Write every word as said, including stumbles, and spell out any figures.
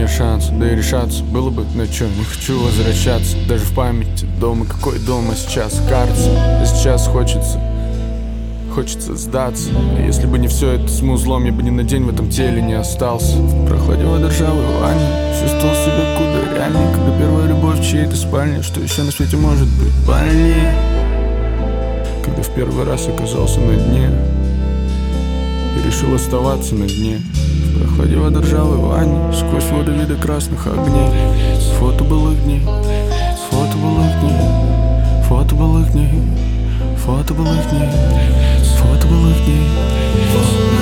мне шанс, да и решаться было бы на чё. Не хочу возвращаться, даже в памяти дома. Какой дома сейчас, кажется, а сейчас хочется Хочется сдаться. А если бы не все это с музлом, я бы ни на день в этом теле не остался. В прохладе водоржавой ванне чувствовал себя куда реальней, когда первая любовь в чьей-то спальне. Что еще на свете может быть больнее? Когда в первый раз оказался на дне и решил оставаться на дне. В прохладе водоржавой ванне, сквозь воду вида красных огней. Фото былых дней, фото былых дней, фото былых дней, фото былых дней, фото былых дней.